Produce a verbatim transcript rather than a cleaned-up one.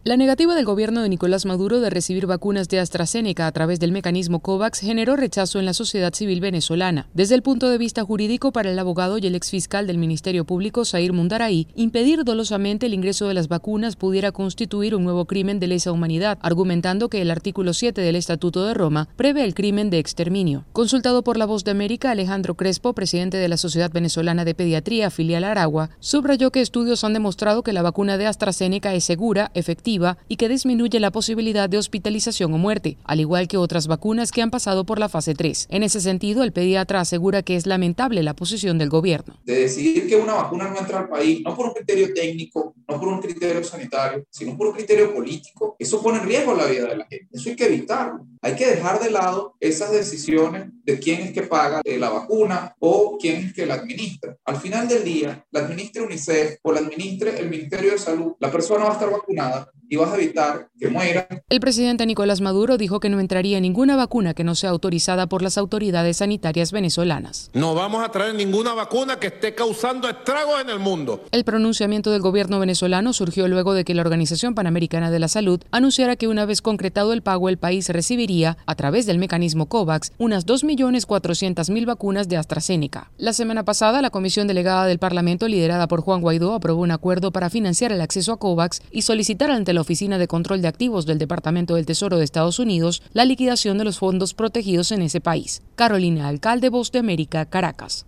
La negativa del gobierno de Nicolás Maduro de recibir vacunas de AstraZeneca a través del mecanismo COVAX generó rechazo en la sociedad civil venezolana. Desde el punto de vista jurídico, para el abogado y el exfiscal del Ministerio Público, Zair Mundaray, impedir dolosamente el ingreso de las vacunas pudiera constituir un nuevo crimen de lesa humanidad, argumentando que el artículo siete del Estatuto de Roma prevé el crimen de exterminio. Consultado por La Voz de América, Alejandro Crespo, presidente de la Sociedad Venezolana de Pediatría, filial Aragua, subrayó que estudios han demostrado que la vacuna de AstraZeneca es segura, efectiva, y que disminuye la posibilidad de hospitalización o muerte, al igual que otras vacunas que han pasado por la fase tres. En ese sentido, el pediatra asegura que es lamentable la posición del gobierno. De decidir que una vacuna no entra al país, no por un criterio técnico, no por un criterio sanitario, sino por un criterio político, eso pone en riesgo la vida de la gente. Eso hay que evitarlo. Hay que dejar de lado esas decisiones de quién es que paga la vacuna o quién es que la administra. Al final del día, la administre UNICEF o la administre el Ministerio de Salud, la persona va a estar vacunada y vas a evitar que muera. El presidente Nicolás Maduro dijo que no entraría ninguna vacuna que no sea autorizada por las autoridades sanitarias venezolanas. No vamos a traer ninguna vacuna que esté causando estragos en el mundo. El pronunciamiento del gobierno venezolano surgió luego de que la Organización Panamericana de la Salud anunciara que una vez concretado el pago, el país recibiría, a través del mecanismo COVAX, unas dos millones cuatrocientas mil vacunas de AstraZeneca. La semana pasada, la comisión delegada del Parlamento, liderada por Juan Guaidó, aprobó un acuerdo para financiar el acceso a COVAX y solicitar ante la Oficina de Control de Activos del Departamento del Tesoro de Estados Unidos la liquidación de los fondos protegidos en ese país. Carolina Alcalde, Voz de América, Caracas.